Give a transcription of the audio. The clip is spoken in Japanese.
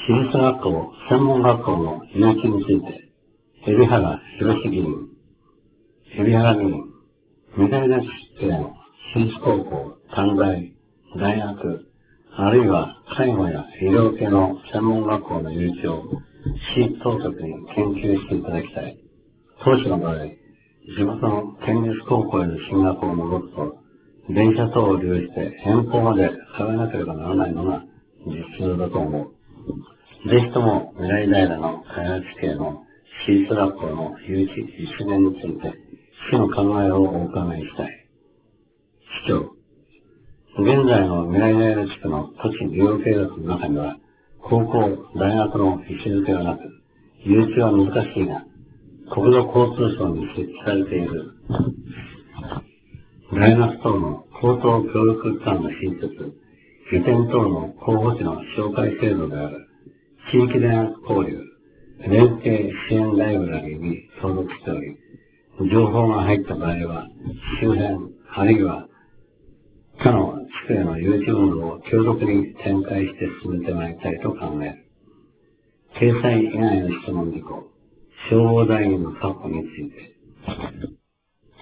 私立学校、専門学校の誘致について、海老原博議員、海老原議員、未来大学の私立高校、短大、大学、あるいは介護や医療系の専門学校の誘致を市当局に研究していただきたい。当初の場合、地元の県立高校への進学を除くと、電車等を利用して遠方まで通わなければならないのが実情だと思う。ぜひとも未来大らの開発系の私立学校の誘致実現について、市の考えをお伺いしたい。市長、現在の未来大ら地区の土地利用計画の中には、高校、大学の位置づけはなく、誘致は難しいが、国土交通省に設置されている大学等の高等教育機関の新設、移転等の候補地の紹介制度である地域大学交流、連携支援ライブラリーに登録しており、情報が入った場合は、周辺、あるいは他の地区への誘致運動を強力に展開して進めてまいりたいと考える。掲載以外の質問事項、消防団員の確保について。